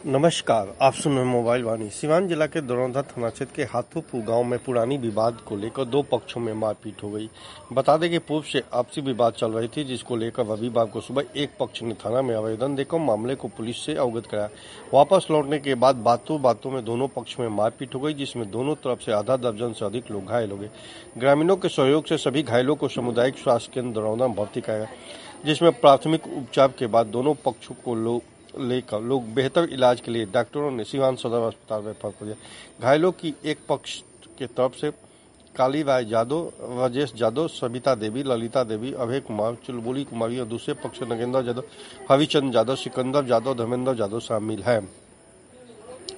नमस्कार, आप सुन रहे हैं मोबाइल वाणी। सिवान जिला के दरौंधा थाना क्षेत्र के हाथोपुर गांव में पुरानी विवाद को लेकर दो पक्षों में मारपीट हो गई। बता दें कि पूर्व से आपसी विवाद चल रही थी, जिसको लेकर रविवार को सुबह एक पक्ष ने थाना में आवेदन देकर मामले को पुलिस से अवगत कराया। वापस लौटने के बाद बातों बातों में दोनों पक्ष में मारपीट हो गई, जिसमें दोनों तरफ से आधा दर्जन से अधिक लोग घायल हो गए। ग्रामीणों के सहयोग से सभी घायलों को सामुदायिक स्वास्थ्य केंद्र दरौंधा में भर्ती कराया, जिसमें प्राथमिक उपचार के बाद दोनों पक्षों को लोग बेहतर इलाज के लिए डॉक्टरों ने सिवान सदर अस्पताल में रेफर कर दिया। घायलों की एक पक्ष के तरफ से काली राय यादव, राजेश यादव, सविता देवी, ललिता देवी, अभय कुमार, चुलबुली कुमारी और दूसरे पक्ष से नगेंद्र यादव, हरिचंद यादव, सिकंदर यादव, धर्मेंद्र यादव शामिल हैं।